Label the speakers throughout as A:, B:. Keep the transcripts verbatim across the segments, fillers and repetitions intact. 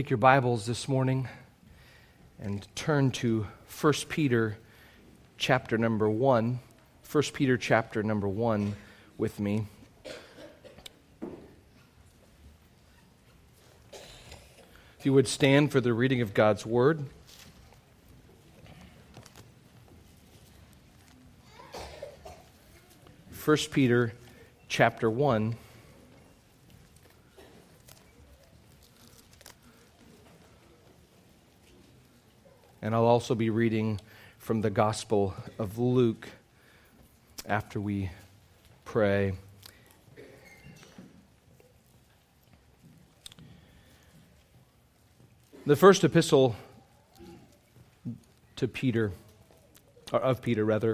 A: Take your Bibles this morning and turn to First Peter chapter number one. First Peter chapter number one with me. If you would stand for the reading of God's Word. First Peter chapter one. And I'll also be reading from the Gospel of Luke after we pray. The first epistle to Peter, or of Peter rather.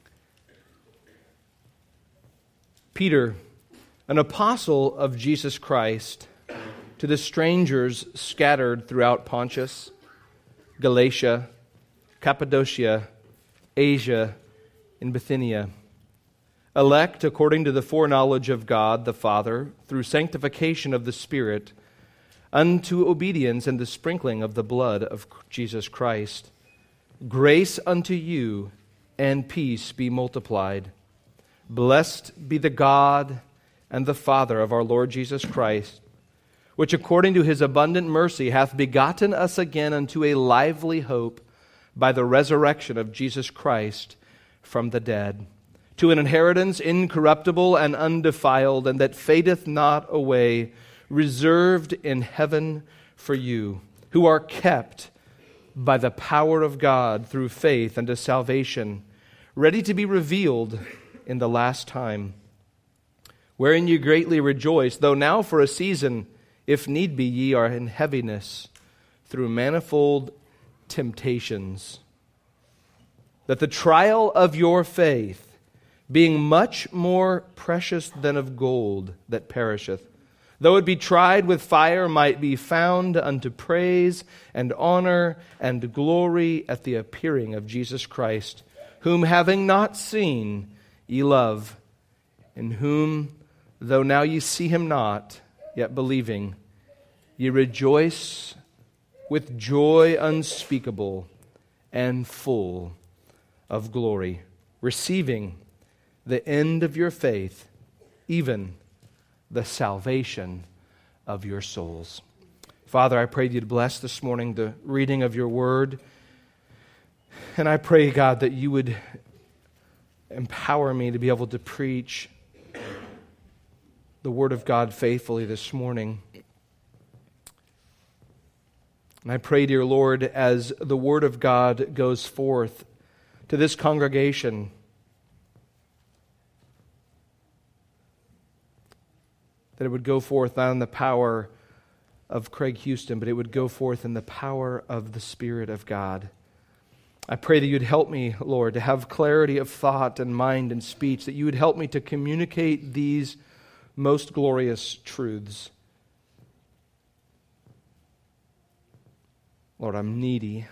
A: Peter, an apostle of Jesus Christ, to the strangers scattered throughout Pontus, Galatia, Cappadocia, Asia, and Bithynia, elect according to the foreknowledge of God the Father, through sanctification of the Spirit, unto obedience and the sprinkling of the blood of Jesus Christ. Grace unto you and peace be multiplied. Blessed be the God and the Father of our Lord Jesus Christ, which according to His abundant mercy hath begotten us again unto a lively hope by the resurrection of Jesus Christ from the dead, to an inheritance incorruptible and undefiled, and that fadeth not away, reserved in heaven for you, who are kept by the power of God through faith unto salvation, ready to be revealed in the last time, wherein you greatly rejoice, though now for a season, if need be, ye are in heaviness through manifold temptations, that the trial of your faith, being much more precious than of gold that perisheth, though it be tried with fire, might be found unto praise and honor and glory at the appearing of Jesus Christ, whom having not seen ye love, in whom, though now ye see Him not, yet believing, ye rejoice with joy unspeakable and full of glory, receiving the end of your faith, even the salvation of your souls. Father, I pray you'd bless this morning the reading of your word. And I pray, God, that you would empower me to be able to preach the word of God faithfully this morning. And I pray, dear Lord, as the word of God goes forth to this congregation, that it would go forth not in the power of Craig Houston, but it would go forth in the power of the Spirit of God. I pray that you'd help me, Lord, to have clarity of thought and mind and speech, that you would help me to communicate these most glorious truths. Lord, I'm needy.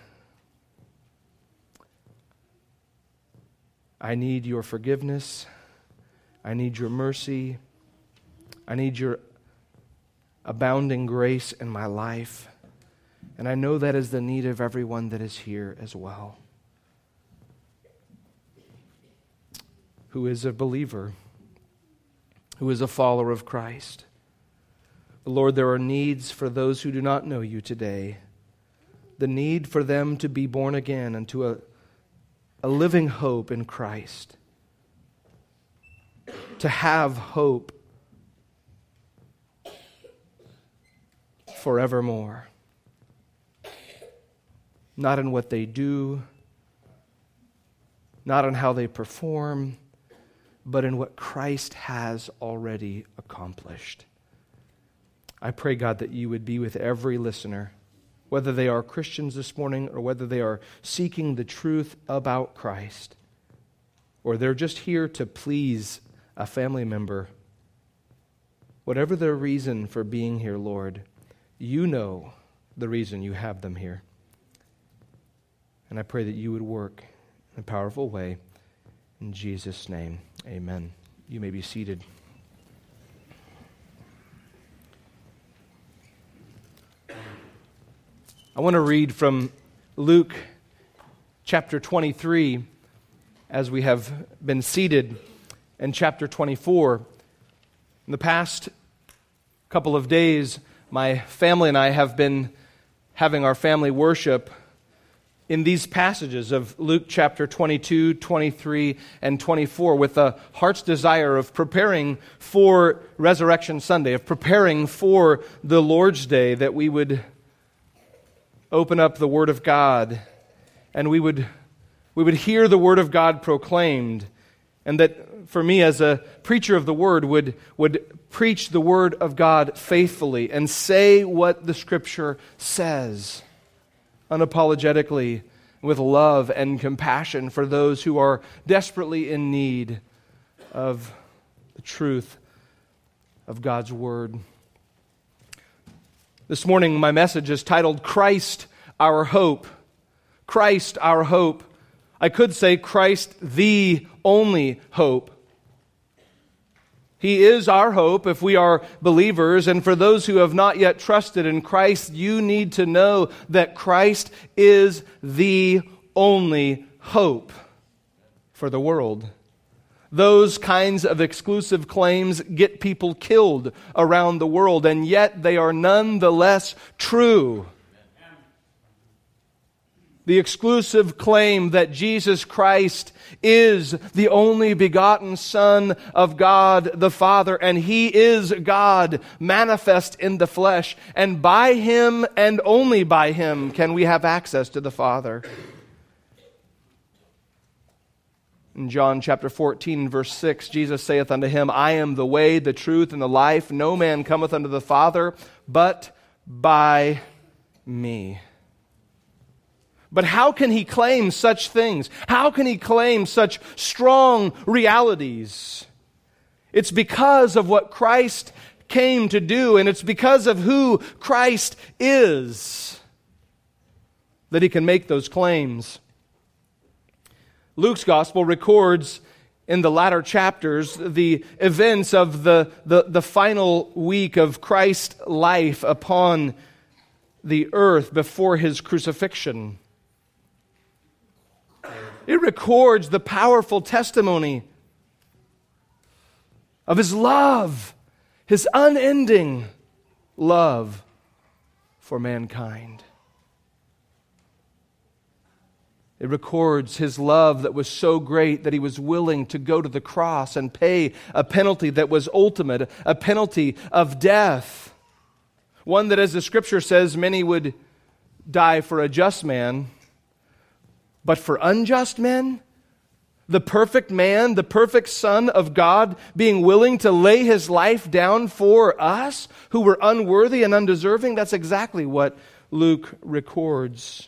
A: I need your forgiveness. I need your mercy. I need your abounding grace in my life. And I know that is the need of everyone that is here as well, who is a believer, who is a follower of Christ. Lord, there are needs for those who do not know you today. The need for them to be born again unto a, a living hope in Christ. To have hope forevermore. Not in what they do, not in how they perform, but in what Christ has already accomplished. I pray, God, that you would be with every listener, whether they are Christians this morning or whether they are seeking the truth about Christ, or they're just here to please a family member. Whatever their reason for being here, Lord, you know the reason you have them here. And I pray that you would work in a powerful way. In Jesus' name, amen. You may be seated. I want to read from Luke chapter twenty-three as we have been seated in chapter twenty-four. In the past couple of days, my family and I have been having our family worship in these passages of Luke chapter twenty-two, twenty-three, and twenty-four with a heart's desire of preparing for Resurrection Sunday, of preparing for the Lord's Day, that we would open up the Word of God and we would we would hear the Word of God proclaimed, and that for me as a preacher of the Word would, would preach the Word of God faithfully and say what the Scripture says unapologetically, with love and compassion for those who are desperately in need of the truth of God's Word. This morning, my message is titled, Christ, Our Hope. Christ, Our Hope. I could say Christ, the only hope. He is our hope if we are believers, and for those who have not yet trusted in Christ, you need to know that Christ is the only hope for the world. Those kinds of exclusive claims get people killed around the world, and yet they are nonetheless true. The exclusive claim that Jesus Christ is the only begotten Son of God the Father, and He is God manifest in the flesh, and by Him and only by Him can we have access to the Father. In John chapter fourteen, verse six, Jesus saith unto him, I am the way, the truth, and the life. No man cometh unto the Father but by me. But how can he claim such things? How can he claim such strong realities? It's because of what Christ came to do, and it's because of who Christ is that he can make those claims. Luke's gospel records in the latter chapters the events of the, the, the final week of Christ's life upon the earth before his crucifixion. It records the powerful testimony of His love, His unending love for mankind. It records His love that was so great that He was willing to go to the cross and pay a penalty that was ultimate, a penalty of death. One that, as the Scripture says, many would die for a just man. But for unjust men, the perfect man, the perfect Son of God, being willing to lay His life down for us who were unworthy and undeserving, that's exactly what Luke records.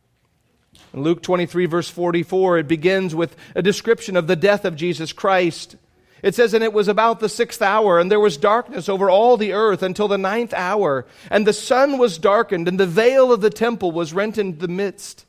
A: In Luke twenty-three, verse forty-four, it begins with a description of the death of Jesus Christ. It says, and it was about the sixth hour, and there was darkness over all the earth until the ninth hour, and the sun was darkened, and the veil of the temple was rent in the midst.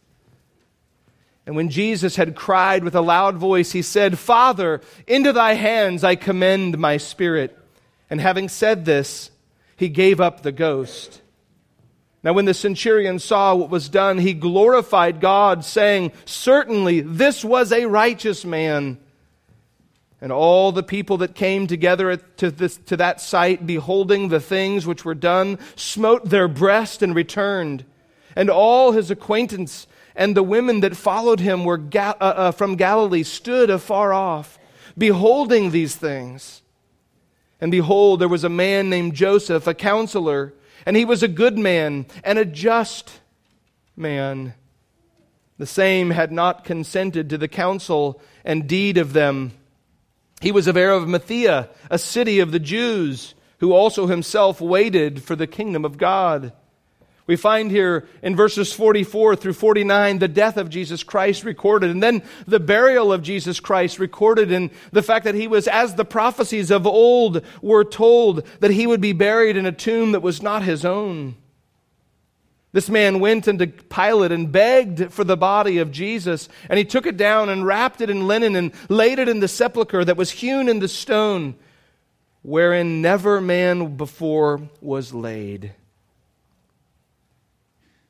A: And when Jesus had cried with a loud voice, He said, Father, into Thy hands I commend my spirit. And having said this, He gave up the ghost. Now when the centurion saw what was done, he glorified God, saying, certainly this was a righteous man. And all the people that came together to, this, to that sight, beholding the things which were done, smote their breast and returned. And all His acquaintance and the women that followed Him were Ga- uh, uh, from Galilee stood afar off, beholding these things. And behold, there was a man named Joseph, a counselor, and he was a good man and a just man. The same had not consented to the counsel and deed of them. He was of Arimathea, a city of the Jews, who also himself waited for the kingdom of God. We find here in verses forty-four through forty-nine the death of Jesus Christ recorded, and then the burial of Jesus Christ recorded, and the fact that He was, as the prophecies of old were told, that He would be buried in a tomb that was not His own. This man went unto Pilate and begged for the body of Jesus, and he took it down and wrapped it in linen and laid it in the sepulchre that was hewn in the stone, wherein never man before was laid.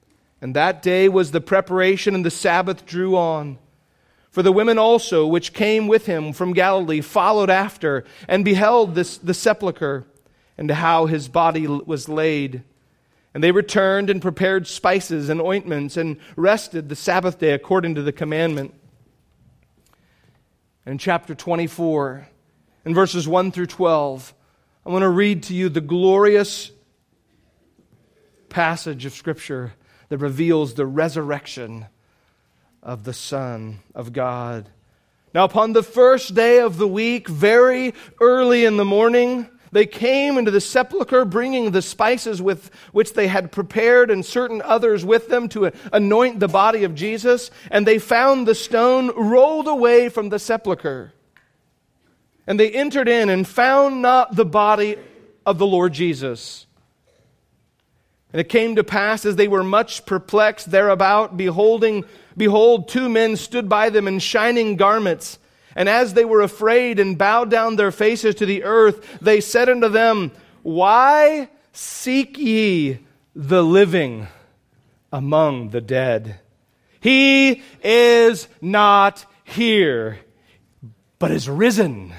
A: And that day was the preparation, and the Sabbath drew on. For the women also, which came with him from Galilee, followed after, and beheld this, the sepulchre, and how his body was laid. And they returned and prepared spices and ointments, and rested the Sabbath day according to the commandment. And in chapter twenty-four, in verses one through twelve, I want to read to you the glorious passage of Scripture that reveals the resurrection of the Son of God. Now, upon the first day of the week, very early in the morning, they came into the sepulchre, bringing the spices with which they had prepared, and certain others with them to anoint the body of Jesus. And they found the stone rolled away from the sepulchre. And they entered in and found not the body of the Lord Jesus. And it came to pass, as they were much perplexed thereabout, beholding, behold, two men stood by them in shining garments. And as they were afraid and bowed down their faces to the earth, they said unto them, Why seek ye the living among the dead? He is not here, but is risen.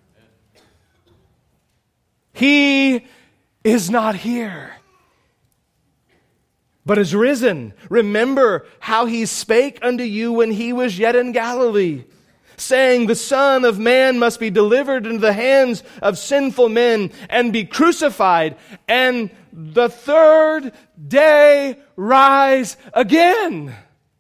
A: He is not here, but is risen. Remember how he spake unto you when he was yet in Galilee, saying, The Son of Man must be delivered into the hands of sinful men and be crucified, and the third day rise again.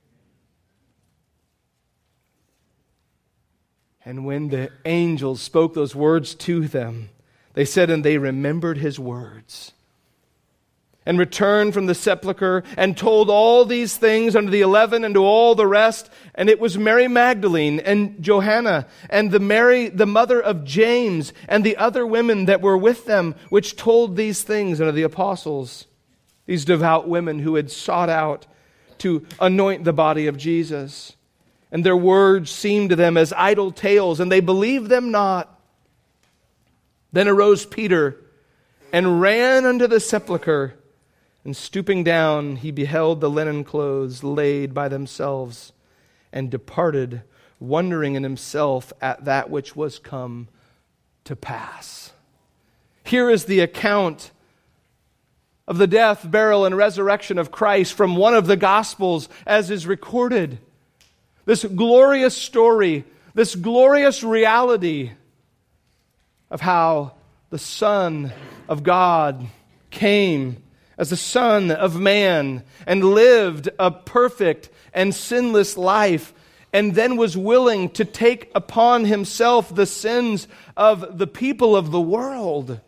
A: And when the angels spoke those words to them, they said, and they remembered his words, and returned from the sepulchre, and told all these things unto the eleven and to all the rest. And it was Mary Magdalene, and Johanna, and the Mary, the mother of James, and the other women that were with them, which told these things unto the apostles. These devout women who had sought out to anoint the body of Jesus. And their words seemed to them as idle tales, and they believed them not. Then arose Peter, and ran unto the sepulchre, and stooping down, he beheld the linen clothes laid by themselves, and departed, wondering in himself at that which was come to pass. Here is the account of the death, burial, and resurrection of Christ from one of the Gospels as is recorded. This glorious story, this glorious reality of how the Son of God came as the Son of Man and lived a perfect and sinless life, and then was willing to take upon himself the sins of the people of the world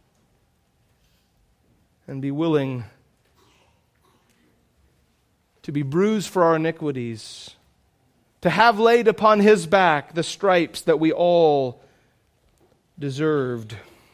A: and be willing to be bruised for our iniquities, to have laid upon his back the stripes that we all deserved.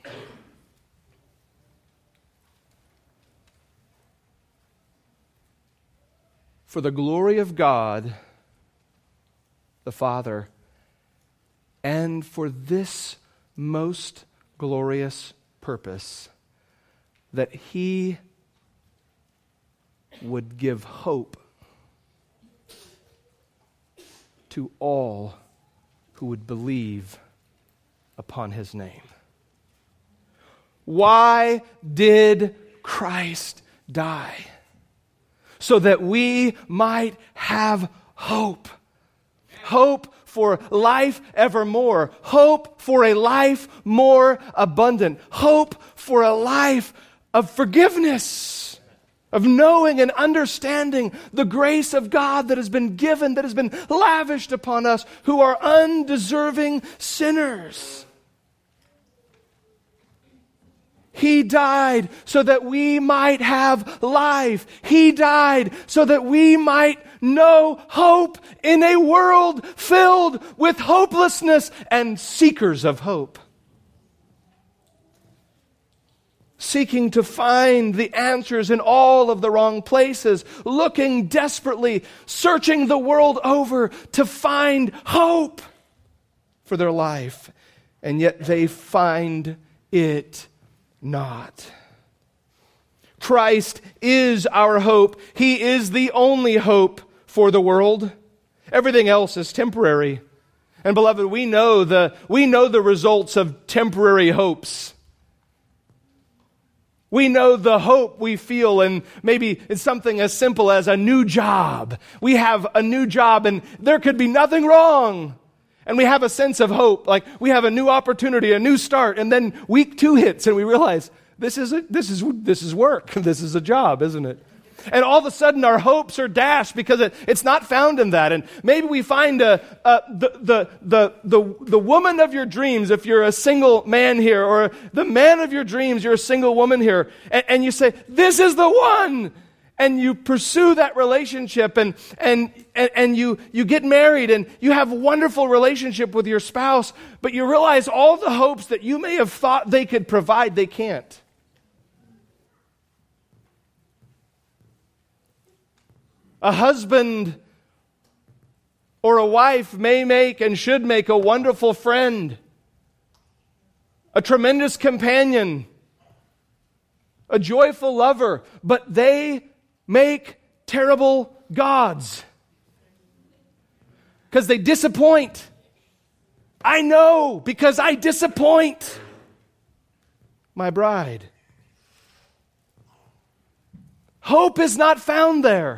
A: For the glory of God, the Father, and for this most glorious purpose, that he would give hope to all who would believe upon his name. Why did Christ die? So that we might have hope. Hope for life evermore. Hope for a life more abundant. Hope for a life of forgiveness, of knowing and understanding the grace of God that has been given, that has been lavished upon us who are undeserving sinners. He died so that we might have life. He died so that we might know hope in a world filled with hopelessness and seekers of hope. Seeking to find the answers in all of the wrong places, looking desperately, searching the world over to find hope for their life, and yet they find it not. Christ is our hope. He is the only hope for the world. Everything else is temporary. And beloved, we know the, we know the results of temporary hopes. We know the hope we feel, and maybe it's something as simple as a new job. We have a new job and there could be nothing wrong. And we have a sense of hope, like we have a new opportunity, a new start, and then week two hits and we realize this is a, this is this is work. This is a job, isn't it? And all of a sudden our hopes are dashed because it, it's not found in that. And maybe we find a, a, the, the, the, the, the woman of your dreams, if you're a single man here, or the man of your dreams, you're a single woman here, and, and you say, this is the one. And you pursue that relationship, and, and, and, and you, you get married, and you have a wonderful relationship with your spouse, but you realize all the hopes that you may have thought they could provide, they can't. A husband or a wife may make and should make a wonderful friend, a tremendous companion, a joyful lover, but they make terrible gods because they disappoint. I know, because I disappoint my bride. Hope is not found there.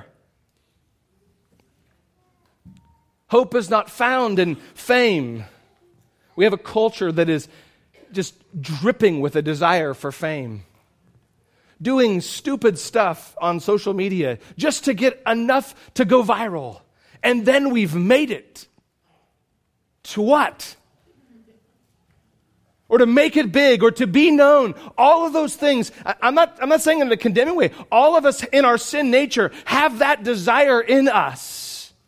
A: Hope is not found in fame. We have a culture that is just dripping with a desire for fame. Doing stupid stuff on social media just to get enough to go viral. And then we've made it. To what? Or to make it big, or to be known. All of those things, I'm not, I'm not saying in a condemning way. All of us in our sin nature have that desire in us.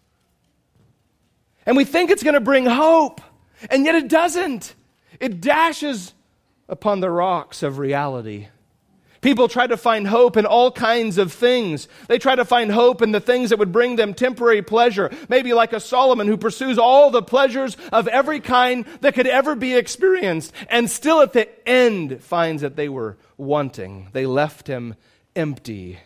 A: And we think it's going to bring hope, and yet it doesn't. It dashes upon the rocks of reality. People try to find hope in all kinds of things. They try to find hope in the things that would bring them temporary pleasure. Maybe like a Solomon who pursues all the pleasures of every kind that could ever be experienced, and still at the end finds that they were wanting. They left him empty.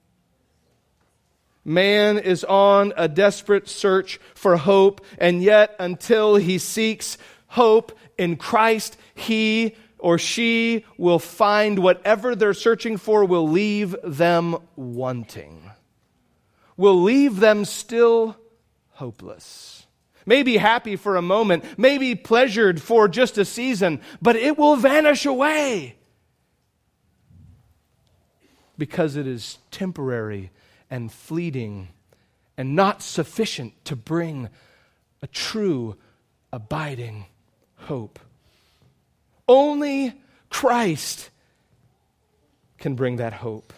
A: Man is on a desperate search for hope, and yet until he seeks hope in Christ, he or she will find whatever they're searching for will leave them wanting, will leave them still hopeless. Maybe happy for a moment, maybe pleasured for just a season, but it will vanish away because it is temporary and fleeting and not sufficient to bring a true, abiding hope. Only Christ can bring that hope.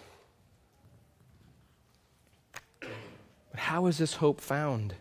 A: But how is this hope found?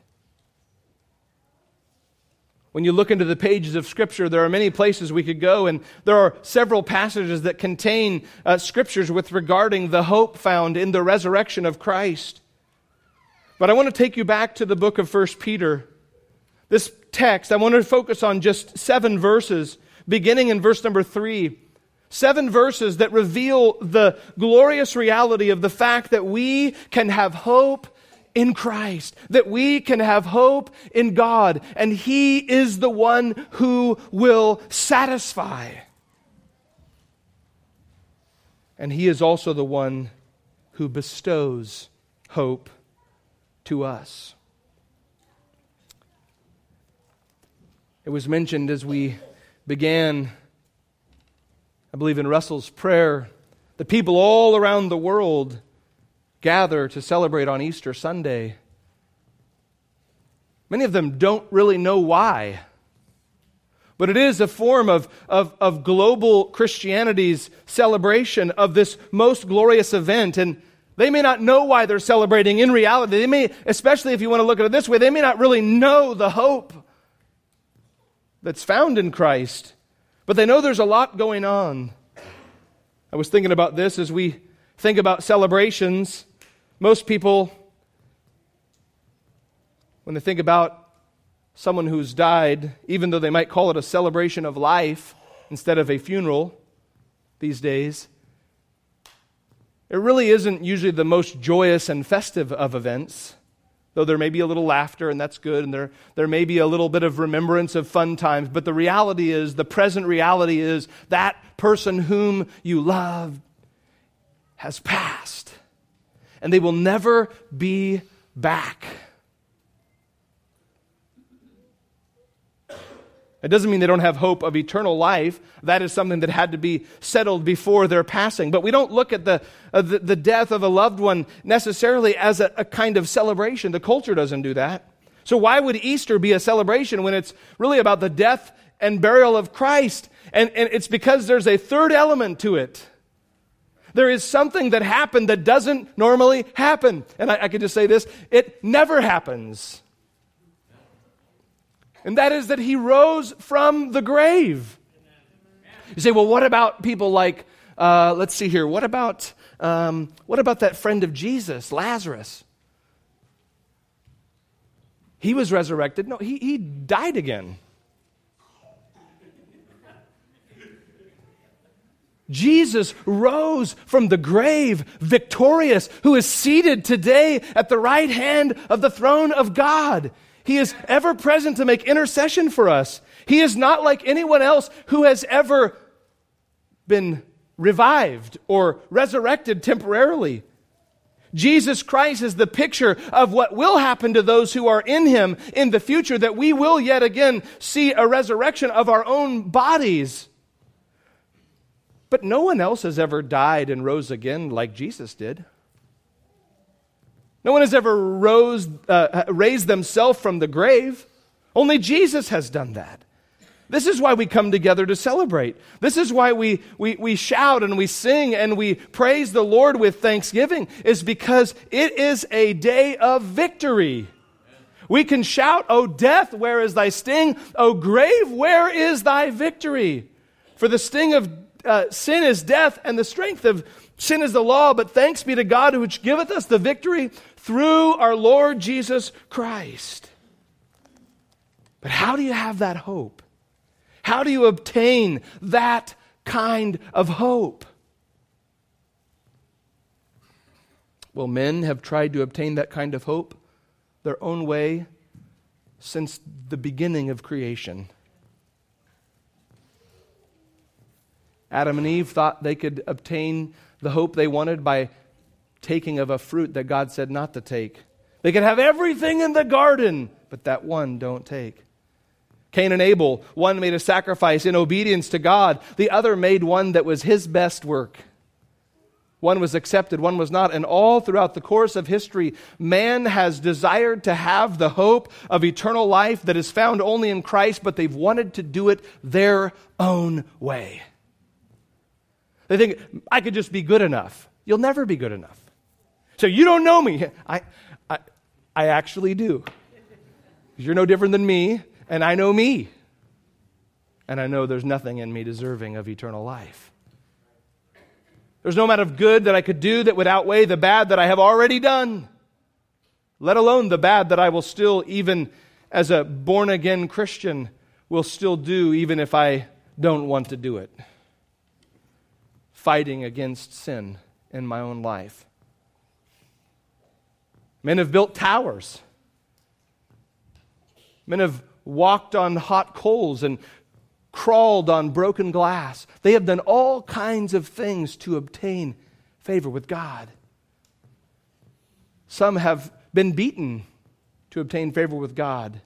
A: When you look into the pages of Scripture, there are many places we could go, and there are several passages that contain uh, scriptures with regarding the hope found in the resurrection of Christ. But I want to take you back to the book of First Peter. This text, I want to focus on just seven verses, beginning in verse number three. Seven verses that reveal the glorious reality of the fact that we can have hope in Christ, that we can have hope in God, and He is the one who will satisfy. And He is also the one who bestows hope to us. It was mentioned as we began, I believe in Russell's prayer, the people all around the world gather to celebrate on Easter Sunday. Many of them don't really know why. But it is a form of, of, of global Christianity's celebration of this most glorious event. And they may not know why they're celebrating in reality. They may, especially if you want to look at it this way, they may not really know the hope that's found in Christ. But they know there's a lot going on. I was thinking about this as we think about celebrations. Most people, when they think about someone who's died, even though they might call it a celebration of life instead of a funeral these days, It really isn't usually the most joyous and festive of events, though there may be a little laughter, and that's good, and there, there may be a little bit of remembrance of fun times, but the reality is, the present reality is, that person whom you love has passed, and they will never be back. It doesn't mean they don't have hope of eternal life. That is something that had to be settled before their passing. But we don't look at the uh, the, the death of a loved one necessarily as a, a kind of celebration. The culture doesn't do that. So why would Easter be a celebration when it's really about the death and burial of Christ? And, and it's because there's a third element to it. There is something that happened that doesn't normally happen. And I, I could just say this, it never happens. And that is that he rose from the grave. You say, well, what about people like, uh, let's see here, what about um, what about that friend of Jesus, Lazarus? He was resurrected. No, he, he died again. Jesus rose from the grave victorious, who is seated today at the right hand of the throne of God. He is ever present to make intercession for us. He is not like anyone else who has ever been revived or resurrected temporarily. Jesus Christ is the picture of what will happen to those who are in Him in the future, that we will yet again see a resurrection of our own bodies. But no one else has ever died and rose again like Jesus did. No one has ever rose, uh, raised themselves from the grave. Only Jesus has done that. This is why we come together to celebrate. This is why we, we, we shout and we sing and we praise the Lord with thanksgiving, is because it is a day of victory. We can shout, "O death, where is thy sting? O grave, where is thy victory? For the sting of uh, sin is death, and the strength of sin is the law, but thanks be to God which giveth us the victory through our Lord Jesus Christ." But how do you have that hope? How do you obtain that kind of hope? Well, men have tried to obtain that kind of hope their own way since the beginning of creation. Adam and Eve thought they could obtain the hope they wanted by taking of a fruit that God said not to take. They could have everything in the garden, but that one don't take. Cain and Abel, one made a sacrifice in obedience to God. The other made one that was his best work. One was accepted, one was not. And all throughout the course of history, man has desired to have the hope of eternal life that is found only in Christ, but they've wanted to do it their own way. They think, I could just be good enough. You'll never be good enough. So you don't know me. I, I, I actually do. You're no different than me, and I know me. And I know there's nothing in me deserving of eternal life. There's no amount of good that I could do that would outweigh the bad that I have already done, let alone the bad that I will still, even as a born-again Christian, will still do even if I don't want to do it. Fighting against sin in my own life. Men have built towers. Men have walked on hot coals and crawled on broken glass. They have done all kinds of things to obtain favor with God. Some have been beaten to obtain favor with God.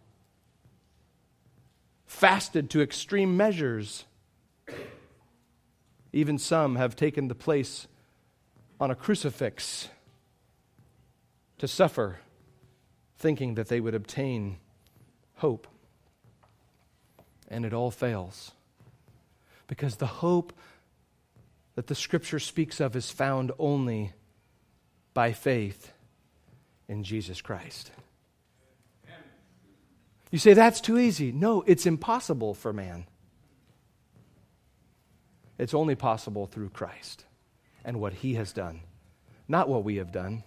A: Fasted to extreme measures. Even some have taken the place on a crucifix to suffer, thinking that they would obtain hope. And it all fails. Because the hope that the Scripture speaks of is found only by faith in Jesus Christ. You say, that's too easy. No, it's impossible for man. It's only possible through Christ and what He has done, not what we have done.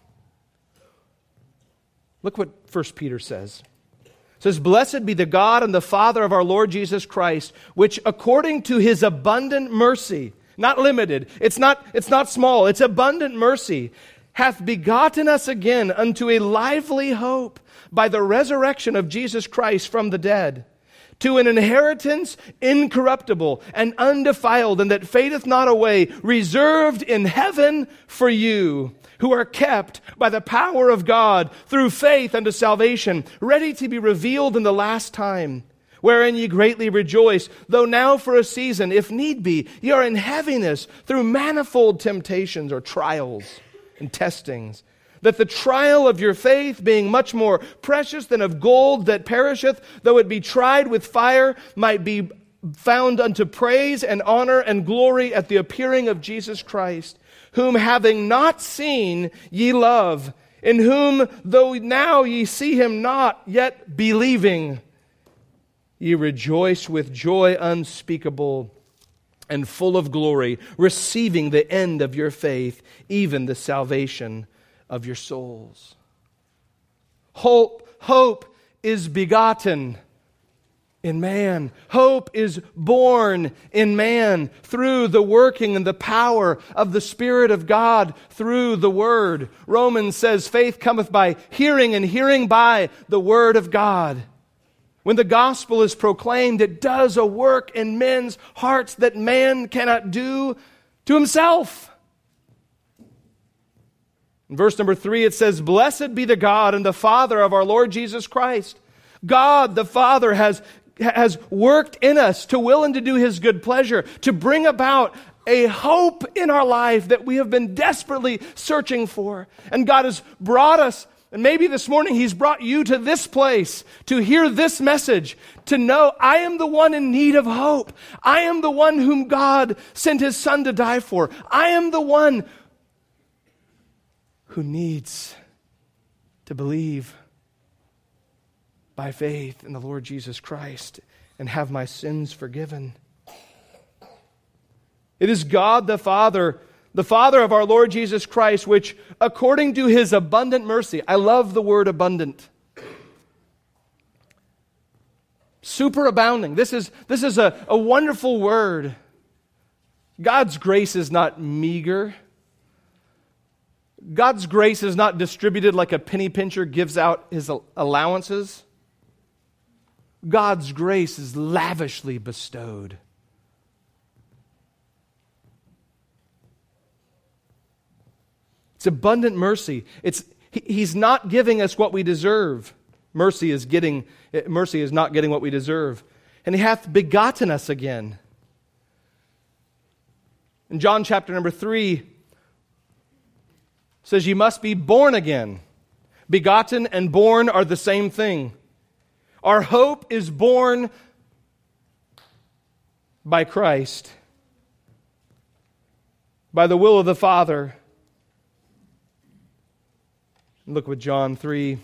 A: Look what First Peter says. It says, "Blessed be the God and the Father of our Lord Jesus Christ, which according to His abundant mercy not limited. It's not, it's not small. It's abundant mercy. Hath begotten us again unto a lively hope by the resurrection of Jesus Christ from the dead, to an inheritance incorruptible and undefiled, and that fadeth not away, reserved in heaven for you, who are kept by the power of God through faith unto salvation, ready to be revealed in the last time, wherein ye greatly rejoice, though now for a season, if need be, ye are in heaviness through manifold temptations or trials and testings, that the trial of your faith, being much more precious than of gold that perisheth, though it be tried with fire, might be found unto praise and honor and glory at the appearing of Jesus Christ, whom having not seen ye love, in whom though now ye see him not, yet believing, ye rejoice with joy unspeakable and full of glory, receiving the end of your faith, even the salvation of your souls. Hope, hope is begotten in man. Hope is born in man through the working and the power of the Spirit of God through the Word. Romans says faith cometh by hearing, and hearing by the Word of God. When the gospel is proclaimed, it does a work in men's hearts that man cannot do to himself. In verse number three, it says, Blessed be the God and the Father of our Lord Jesus Christ. God the Father has, has worked in us to will and to do His good pleasure, to bring about a hope in our life that we have been desperately searching for. And God has brought us, and maybe this morning He's brought you to this place to hear this message, to know I am the one in need of hope. I am the one whom God sent His Son to die for. I am the one who needs to believe by faith in the Lord Jesus Christ and have my sins forgiven. It is God the Father, the Father of our Lord Jesus Christ, which according to His abundant mercy, I love the word abundant, superabounding. This is, this is a, a wonderful word. God's grace is not meager. God's grace is not distributed like a penny pincher gives out his allowances. God's grace is lavishly bestowed. It's abundant mercy. It's he, He's not giving us what we deserve. Mercy is getting mercy is not getting what we deserve. And He hath begotten us again. In John chapter number three, says you must be born again. Begotten and born are the same thing. Our hope is born by Christ, by the will of the Father. Look with John three.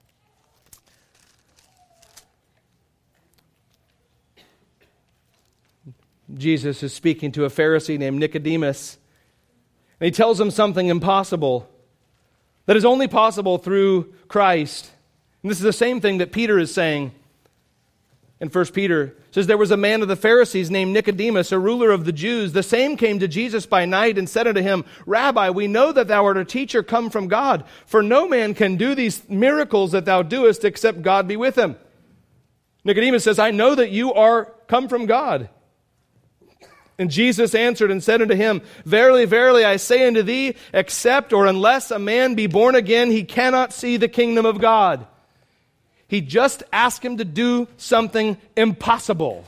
A: Jesus is speaking to a Pharisee named Nicodemus. And He tells him something impossible that is only possible through Christ. And this is the same thing that Peter is saying in First Peter. It says, There was a man of the Pharisees named Nicodemus, a ruler of the Jews. The same came to Jesus by night and said unto Him, Rabbi, we know that thou art a teacher come from God, for no man can do these miracles that thou doest except God be with him. Nicodemus says, I know that you are come from God. And Jesus answered and said unto him, Verily, verily, I say unto thee, except or unless a man be born again, he cannot see the kingdom of God. He just asked him to do something impossible.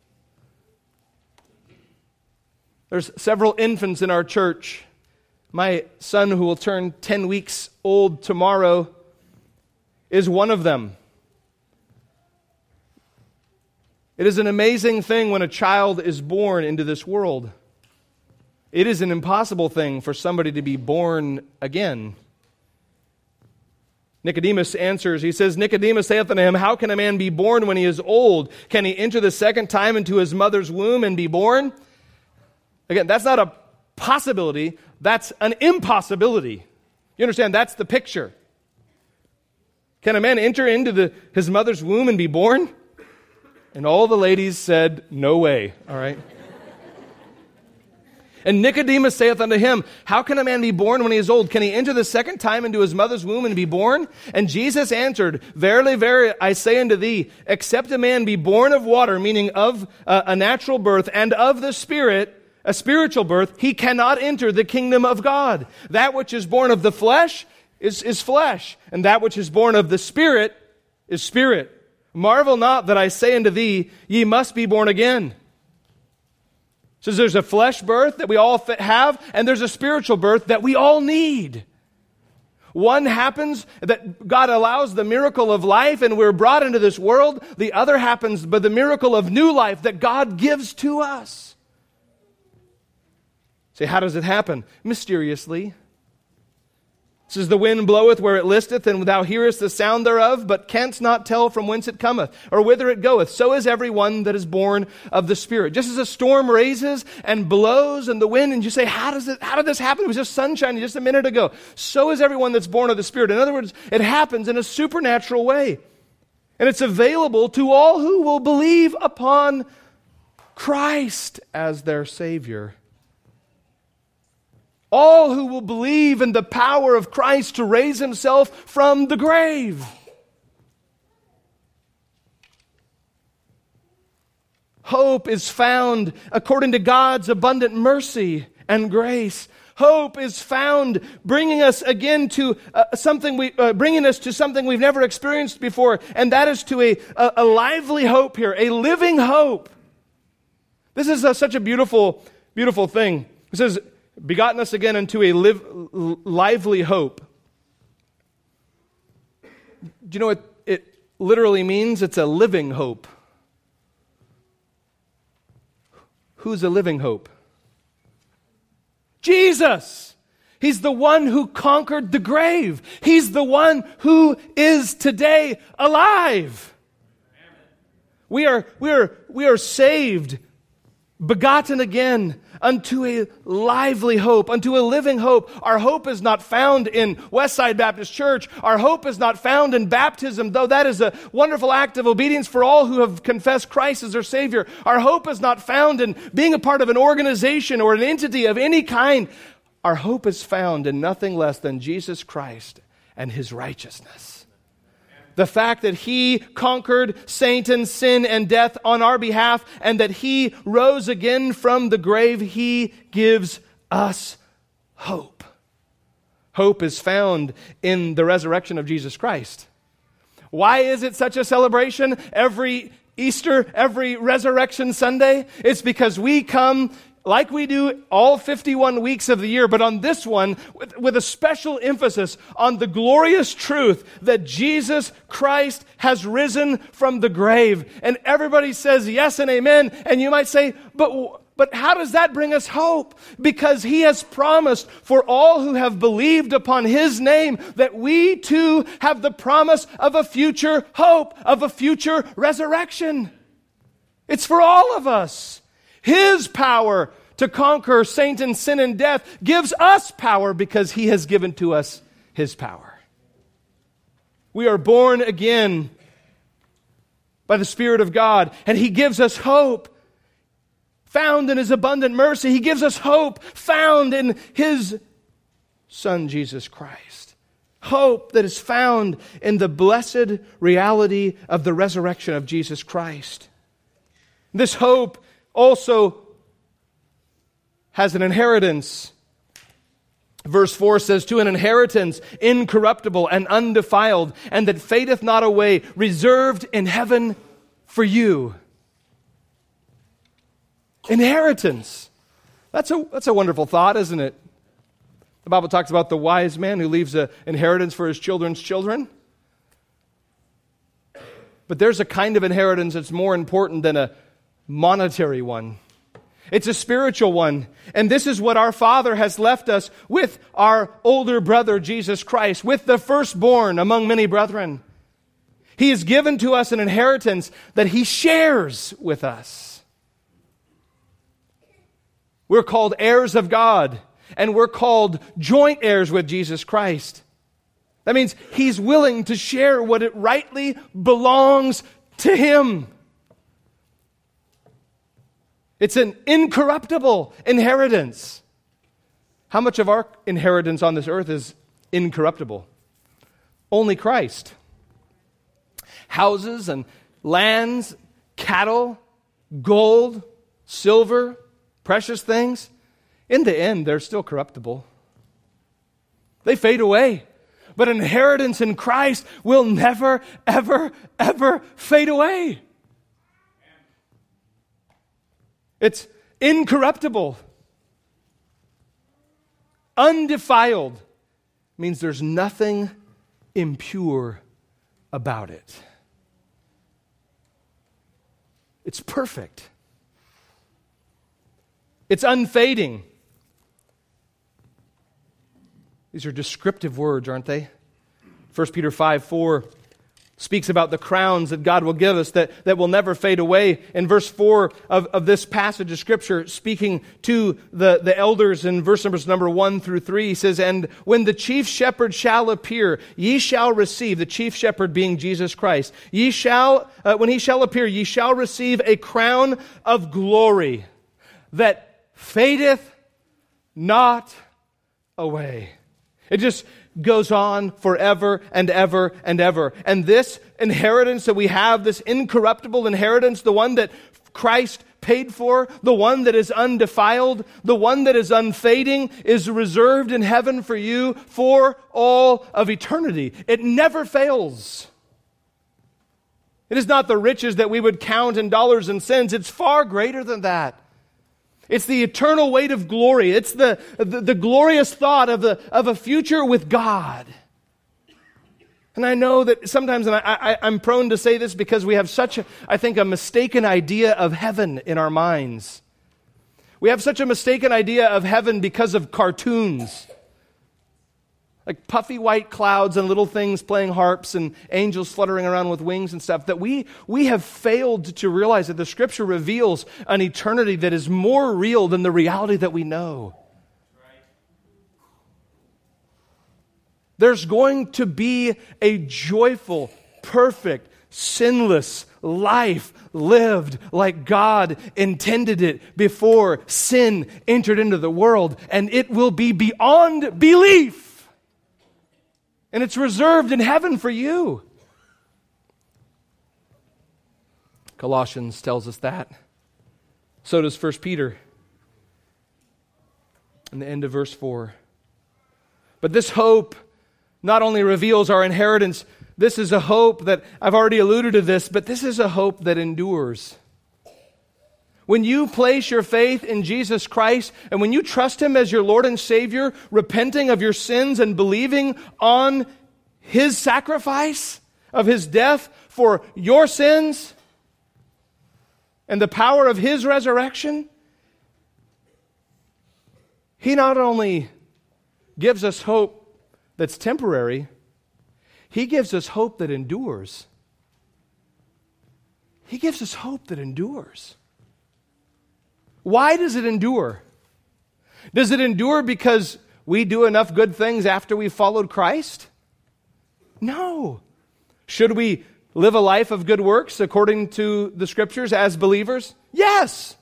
A: There's several infants in our church. My son, who will turn ten weeks old tomorrow, is one of them. It is an amazing thing when a child is born into this world. It is an impossible thing for somebody to be born again. Nicodemus answers, he says, Nicodemus saith unto him, How can a man be born when he is old? Can he enter the second time into his mother's womb and be born? Again, that's not a possibility, that's an impossibility. You understand, that's the picture. Can a man enter into the, his mother's womb and be born? And all the ladies said, no way, all right? And Nicodemus saith unto him, How can a man be born when he is old? Can he enter the second time into his mother's womb and be born? And Jesus answered, Verily, verily, I say unto thee, except a man be born of water, meaning of uh, a natural birth, and of the Spirit, a spiritual birth, he cannot enter the kingdom of God. That which is born of the flesh is, is flesh, and that which is born of the Spirit is spirit. Marvel not that I say unto thee, ye must be born again. So there's a flesh birth that we all have, and there's a spiritual birth that we all need. One happens that God allows the miracle of life and we're brought into this world. The other happens by the miracle of new life that God gives to us. Say, how does it happen? Mysteriously. It says, the wind bloweth where it listeth, and thou hearest the sound thereof, but canst not tell from whence it cometh, or whither it goeth. So is every one that is born of the Spirit. Just as a storm raises and blows in the wind, and you say, how does it, how did this happen? It was just sunshine just a minute ago. So is everyone that's born of the Spirit. In other words, it happens in a supernatural way. And it's available to all who will believe upon Christ as their Savior. All who will believe in the power of Christ to raise himself from the grave. Hope is found according to God's abundant mercy and grace. Hope is found bringing us again to uh, something we, uh, bringing us to something we've never experienced before, and that is to a, a, a lively hope here, a living hope. This is a, such a beautiful, beautiful thing. It says, begotten us again into a live, lively hope. Do you know what it literally means? It's a living hope. Who's a living hope? Jesus! He's the one who conquered the grave. He's the one who is today alive. We are, we are, we are saved, begotten again unto a lively hope, unto a living hope. Our hope is not found in Westside Baptist Church. Our hope is not found in baptism, though that is a wonderful act of obedience for all who have confessed Christ as their Savior. Our hope is not found in being a part of an organization or an entity of any kind. Our hope is found in nothing less than Jesus Christ and His righteousness. The fact that He conquered Satan, sin, and death on our behalf, and that He rose again from the grave, He gives us hope. Hope is found in the resurrection of Jesus Christ. Why is it such a celebration every Easter, every Resurrection Sunday? It's because we come like we do all fifty-one weeks of the year, but on this one, with, with a special emphasis on the glorious truth that Jesus Christ has risen from the grave. And everybody says yes and amen. And you might say, but, but how does that bring us hope? Because He has promised for all who have believed upon His name that we too have the promise of a future hope, of a future resurrection. It's for all of us. His power to conquer Satan, sin, and death gives us power because He has given to us His power. We are born again by the Spirit of God, and He gives us hope found in His abundant mercy. He gives us hope found in His Son, Jesus Christ. Hope that is found in the blessed reality of the resurrection of Jesus Christ. This hope also has an inheritance. Verse four says, to an inheritance incorruptible and undefiled, and that fadeth not away, reserved in heaven for you. Inheritance. That's a, that's a wonderful thought, isn't it? The Bible talks about the wise man who leaves an inheritance for his children's children. But there's a kind of inheritance that's more important than a monetary one. It's a spiritual one. And this is what our Father has left us with our older brother, Jesus Christ, with the firstborn among many brethren. He has given to us an inheritance that He shares with us. We're called heirs of God, and we're called joint heirs with Jesus Christ. That means He's willing to share what it rightly belongs to Him. It's an incorruptible inheritance. How much of our inheritance on this earth is incorruptible? Only Christ. Houses and lands, cattle, gold, silver, precious things, in the end, they're still corruptible. They fade away. But inheritance in Christ will never, ever, ever fade away. It's incorruptible. Undefiled means there's nothing impure about it. It's perfect. It's unfading. These are descriptive words, aren't they? First Peter five four speaks about the crowns that God will give us that, that will never fade away. In verse four of, of this passage of Scripture, speaking to the, the elders in verse numbers number one through three, he says, "And when the chief shepherd shall appear, ye shall receive," the chief shepherd being Jesus Christ, "ye shall, uh, when he shall appear, ye shall receive a crown of glory that fadeth not away." It just goes on forever and ever and ever. And this inheritance that we have, this incorruptible inheritance, the one that Christ paid for, the one that is undefiled, the one that is unfading, is reserved in heaven for you for all of eternity. It never fails. It is not the riches that we would count in dollars and cents. It's far greater than that. It's the eternal weight of glory. It's the, the, the glorious thought of, the, of a future with God. And I know that sometimes, and I, I, I'm prone to say this because we have such, a, I think, a mistaken idea of heaven in our minds. We have such a mistaken idea of heaven because of cartoons. Like puffy white clouds and little things playing harps and angels fluttering around with wings and stuff, that we, we have failed to realize that the Scripture reveals an eternity that is more real than the reality that we know. Right. There's going to be a joyful, perfect, sinless life lived like God intended it before sin entered into the world, and it will be beyond belief. And it's reserved in heaven for you. Colossians tells us that. So does First Peter. In the end of verse four. But this hope not only reveals our inheritance, this is a hope that, I've already alluded to this, but this is a hope that endures. When you place your faith in Jesus Christ, and when you trust Him as your Lord and Savior, repenting of your sins and believing on His sacrifice of His death for your sins and the power of His resurrection, He not only gives us hope that's temporary, He gives us hope that endures. He gives us hope that endures. Why does it endure? Does it endure because we do enough good things after we followed Christ? No. Should we live a life of good works according to the Scriptures as believers? Yes.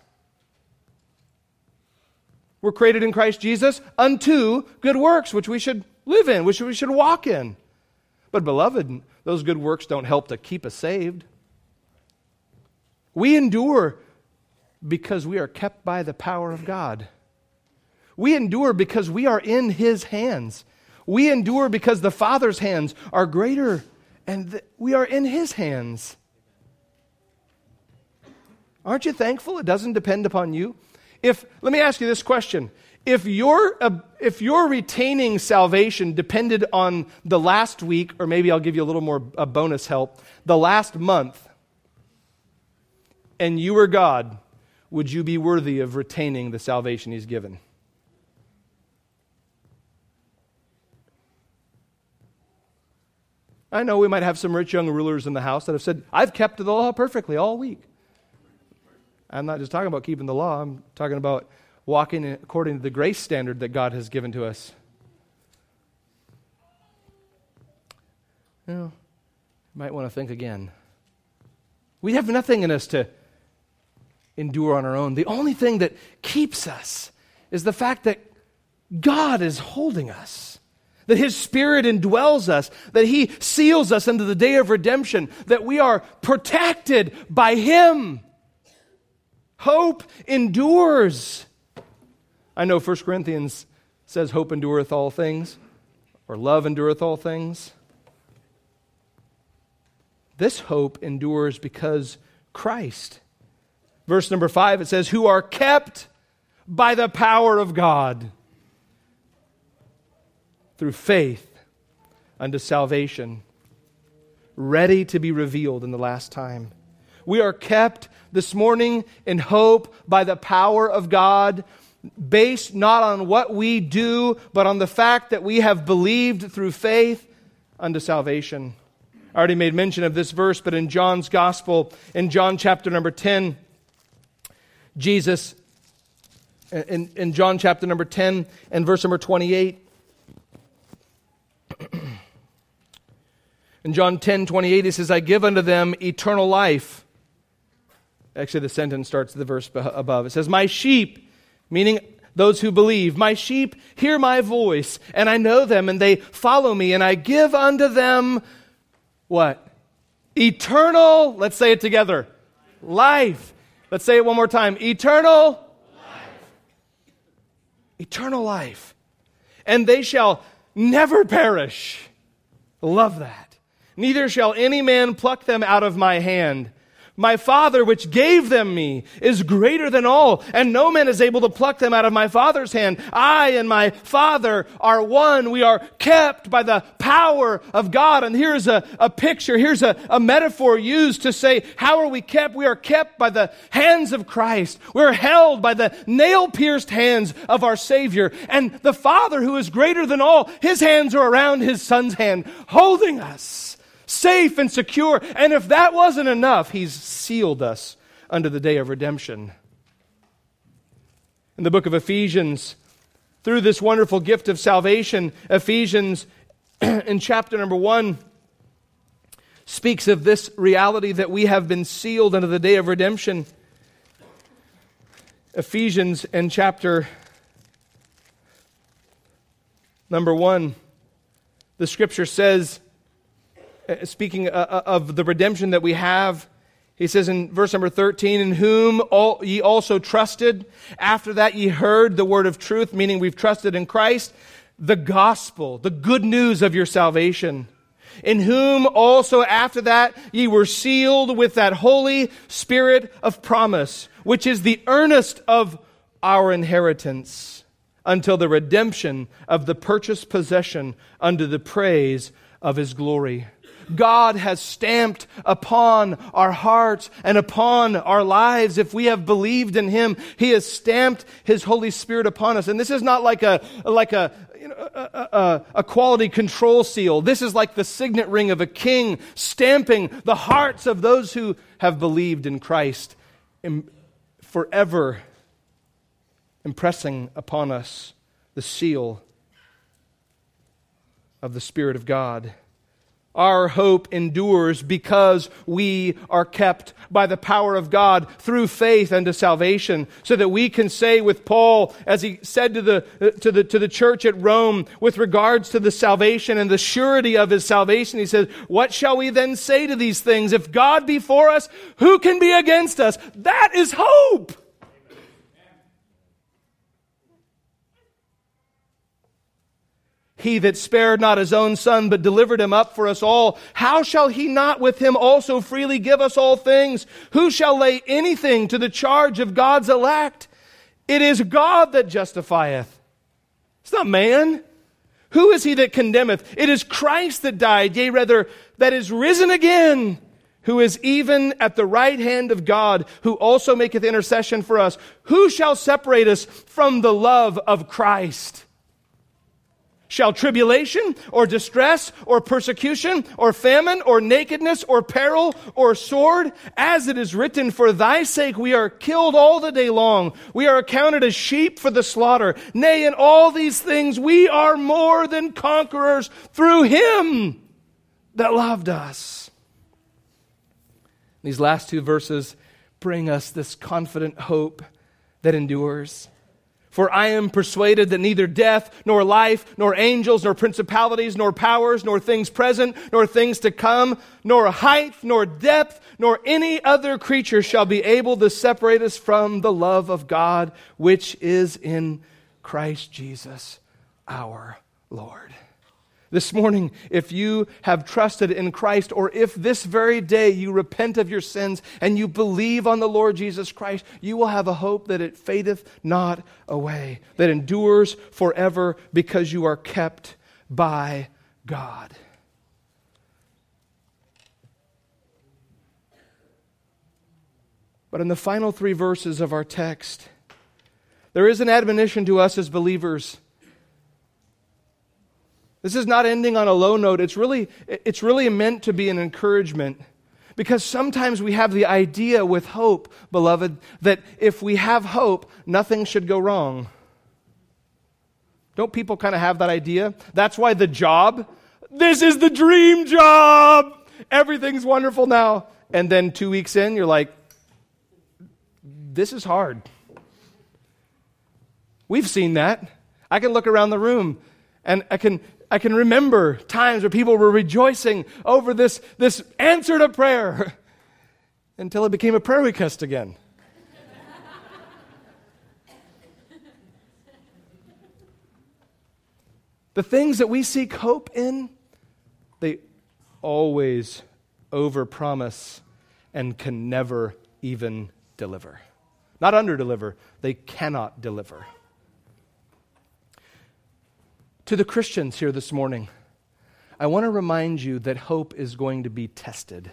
A: We're created in Christ Jesus unto good works, which we should live in, which we should walk in. But beloved, those good works don't help to keep us saved. We endure because we are kept by the power of God. We endure because we are in His hands. We endure because the Father's hands are greater and th- we are in His hands. Aren't you thankful it doesn't depend upon you? If, let me ask you this question. If your, uh, if your retaining salvation depended on the last week, or maybe I'll give you a little more a bonus help, the last month, and you were God, would you be worthy of retaining the salvation He's given? I know we might have some rich young rulers in the house that have said, I've kept the law perfectly all week. I'm not just talking about keeping the law. I'm talking about walking according to the grace standard that God has given to us. You know, you might want to think again. We have nothing in us to endure on our own. The only thing that keeps us is the fact that God is holding us, that His Spirit indwells us, that He seals us into the day of redemption, that we are protected by Him. Hope endures. I know First Corinthians says hope endureth all things, or love endureth all things. This hope endures because Christ. Verse number five, it says, who are kept by the power of God through faith unto salvation, ready to be revealed in the last time. We are kept this morning in hope by the power of God, based not on what we do, but on the fact that we have believed through faith unto salvation. I already made mention of this verse, but in John's Gospel, in John chapter number ten, Jesus, in, in John chapter number ten and verse number twenty-eight, in John ten, twenty-eight, He says, I give unto them eternal life. Actually, the sentence starts the verse above. It says, my sheep, meaning those who believe, my sheep hear my voice, and I know them, and they follow me, and I give unto them, what? Eternal, let's say it together, life. Let's say it one more time. Eternal life. Eternal life. And they shall never perish. Love that. Neither shall any man pluck them out of my hand. My Father, which gave them me, is greater than all, and no man is able to pluck them out of my Father's hand. I and my Father are one. We are kept by the power of God. And here's a, a picture, here's a, a metaphor used to say, how are we kept? We are kept by the hands of Christ. We're held by the nail-pierced hands of our Savior. And the Father, who is greater than all, His hands are around His Son's hand, holding us safe and secure. And if that wasn't enough, He's sealed us unto the day of redemption. In the book of Ephesians, through this wonderful gift of salvation, Ephesians in chapter number one speaks of this reality that we have been sealed unto the day of redemption. Ephesians in chapter number one, the scripture says, speaking of the redemption that we have, he says in verse number thirteen, in whom all, ye also trusted, after that ye heard the word of truth, meaning we've trusted in Christ, the gospel, the good news of your salvation. In whom also after that ye were sealed with that Holy Spirit of promise, which is the earnest of our inheritance, until the redemption of the purchased possession unto the praise of His glory. God has stamped upon our hearts and upon our lives. If we have believed in Him, He has stamped His Holy Spirit upon us. And this is not like a like a you know a, a, a quality control seal. This is like the signet ring of a king stamping the hearts of those who have believed in Christ, forever impressing upon us the seal of the Spirit of God. Our hope endures because we are kept by the power of God through faith unto salvation, so that we can say with Paul, as he said to the, to the, to the church at Rome, with regards to the salvation and the surety of his salvation, he says, what shall we then say to these things? If God be for us, who can be against us? That is hope. He that spared not His own Son, but delivered Him up for us all, how shall He not with Him also freely give us all things? Who shall lay anything to the charge of God's elect? It is God that justifieth. It's not man. Who is he that condemneth? It is Christ that died, yea, rather, that is risen again, who is even at the right hand of God, who also maketh intercession for us. Who shall separate us from the love of Christ? Shall tribulation, or distress, or persecution, or famine, or nakedness, or peril, or sword? As it is written, for thy sake we are killed all the day long. We are accounted as sheep for the slaughter. Nay, in all these things we are more than conquerors through Him that loved us. These last two verses bring us this confident hope that endures. For I am persuaded that neither death, nor life, nor angels, nor principalities, nor powers, nor things present, nor things to come, nor height, nor depth, nor any other creature shall be able to separate us from the love of God, which is in Christ Jesus our Lord. This morning, if you have trusted in Christ, or if this very day you repent of your sins and you believe on the Lord Jesus Christ, you will have a hope that it fadeth not away, that endures forever because you are kept by God. But in the final three verses of our text, there is an admonition to us as believers. This is not ending on a low note. It's really, it's really meant to be an encouragement. Because sometimes we have the idea with hope, beloved, that if we have hope, nothing should go wrong. Don't people kind of have that idea? That's why the job, this is the dream job. Everything's wonderful now. And then two weeks in, you're like, this is hard. We've seen that. I can look around the room and I can... I can remember times where people were rejoicing over this, this answer to prayer until it became a prayer request again. The things that we seek hope in, they always overpromise and can never even deliver. Not under-deliver, they cannot deliver. To the Christians here this morning, I want to remind you that hope is going to be tested.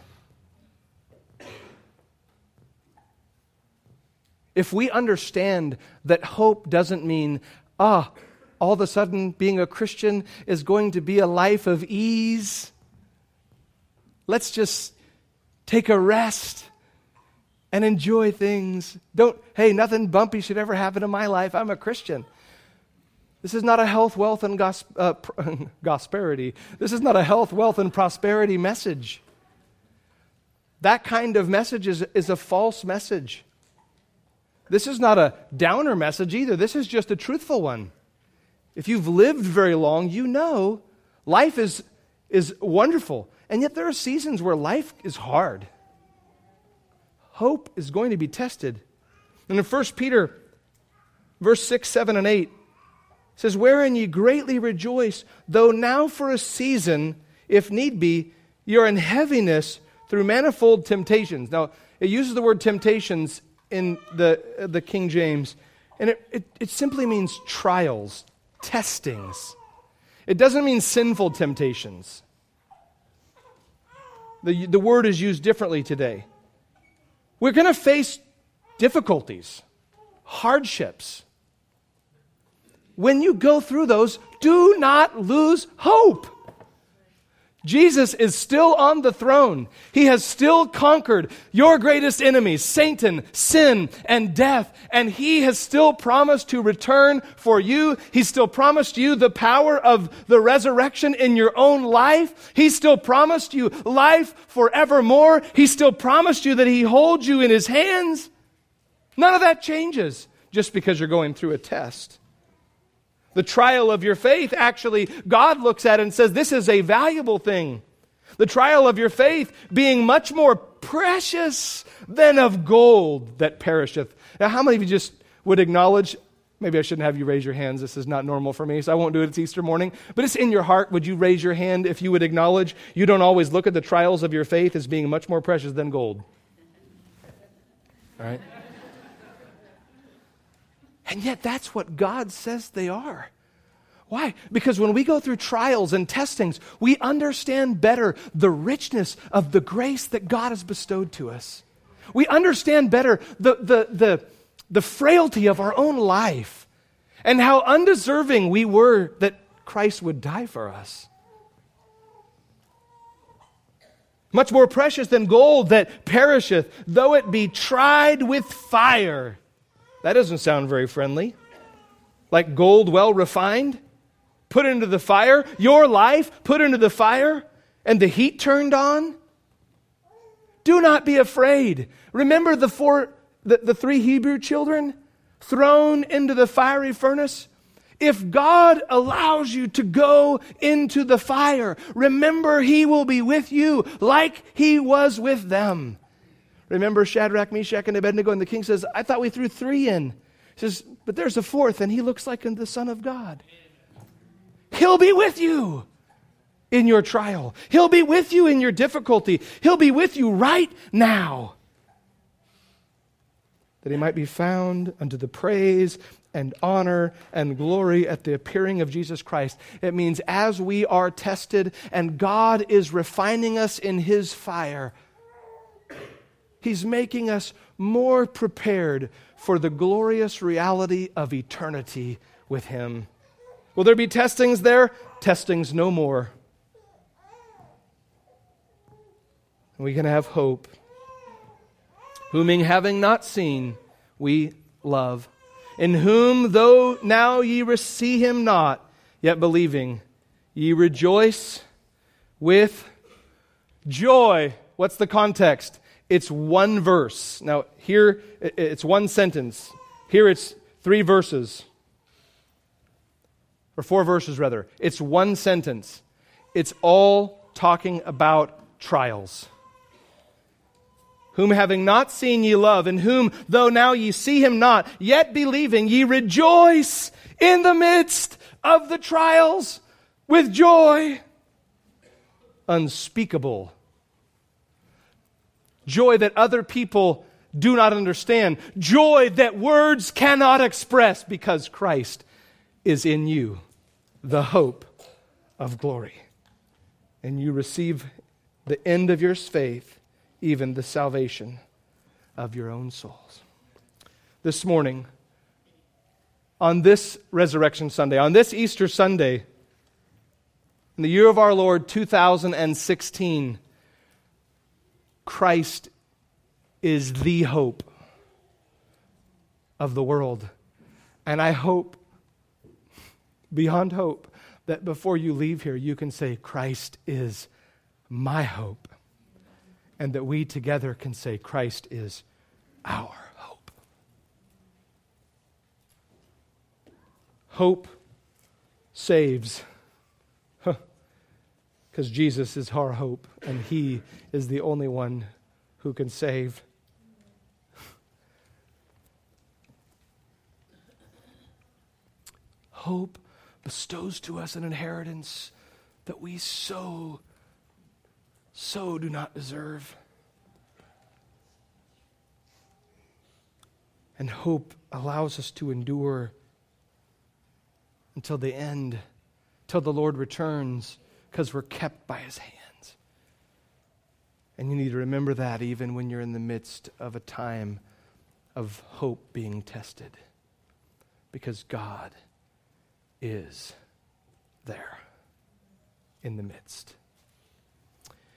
A: If we understand that hope doesn't mean, ah, all of a sudden being a Christian is going to be a life of ease, let's just take a rest and enjoy things. Don't, hey, nothing bumpy should ever happen in my life. I'm a Christian. This is not a health, wealth, and gos- uh, prosperity. This is not a health, wealth, and prosperity message. That kind of message is, is a false message. This is not a downer message either. This is just a truthful one. If you've lived very long, you know life is, is wonderful. And yet there are seasons where life is hard. Hope is going to be tested. And in First Peter, verse six, seven, and eight, it says, wherein ye greatly rejoice, though now for a season, if need be, you're in heaviness through manifold temptations. Now, it uses the word temptations in the, uh, the King James, and it, it, it simply means trials, testings. It doesn't mean sinful temptations. The, the word is used differently today. We're going to face difficulties, hardships. When you go through those, do not lose hope. Jesus is still on the throne. He has still conquered your greatest enemies, Satan, sin, and death. And He has still promised to return for you. He's still promised you the power of the resurrection in your own life. He still promised you life forevermore. He still promised you that He holds you in His hands. None of that changes just because you're going through a test. The trial of your faith, actually, God looks at it and says, this is a valuable thing. The trial of your faith being much more precious than of gold that perisheth. Now, how many of you just would acknowledge, maybe I shouldn't have you raise your hands. This is not normal for me, so I won't do it. It's Easter morning. But it's in your heart. Would you raise your hand if you would acknowledge you don't always look at the trials of your faith as being much more precious than gold? All right? And yet that's what God says they are. Why? Because when we go through trials and testings, we understand better the richness of the grace that God has bestowed to us. We understand better the, the, the, the frailty of our own life and how undeserving we were that Christ would die for us. Much more precious than gold that perisheth, though it be tried with fire. That doesn't sound very friendly. Like gold well refined, put into the fire. Your life put into the fire and the heat turned on. Do not be afraid. Remember the four, the, the three Hebrew children thrown into the fiery furnace? If God allows you to go into the fire, remember He will be with you like He was with them. Remember Shadrach, Meshach, and Abednego, and the king says, I thought we threw three in. He says, but there's a fourth, and he looks like the Son of God. He'll be with you in your trial. He'll be with you in your difficulty. He'll be with you right now. That He might be found unto the praise and honor and glory at the appearing of Jesus Christ. It means as we are tested and God is refining us in His fire, He's making us more prepared for the glorious reality of eternity with Him. Will there be testings there? Testings no more. We can have hope. Whom having not seen, we love. In whom, though now ye see Him not, yet believing, ye rejoice with joy. What's the context? It's one verse. Now, here it's one sentence. Here it's three verses. Or four verses, rather. It's one sentence. It's all talking about trials. Whom having not seen ye love, in whom, though now ye see Him not, yet believing, ye rejoice in the midst of the trials with joy unspeakable. Joy that other people do not understand. Joy that words cannot express, because Christ is in you, the hope of glory. And you receive the end of your faith, even the salvation of your own souls. This morning, on this Resurrection Sunday, on this Easter Sunday, in the year of our Lord two thousand sixteen, Christ is the hope of the world. And I hope, beyond hope, that before you leave here, you can say, Christ is my hope. And that we together can say, Christ is our hope. Hope saves. Because Jesus is our hope, and He is the only one who can save. Hope bestows to us an inheritance that we so so do not deserve. And hope allows us to endure until the end, till the Lord returns, because we're kept by His hands. And you need to remember that even when you're in the midst of a time of hope being tested, because God is there in the midst.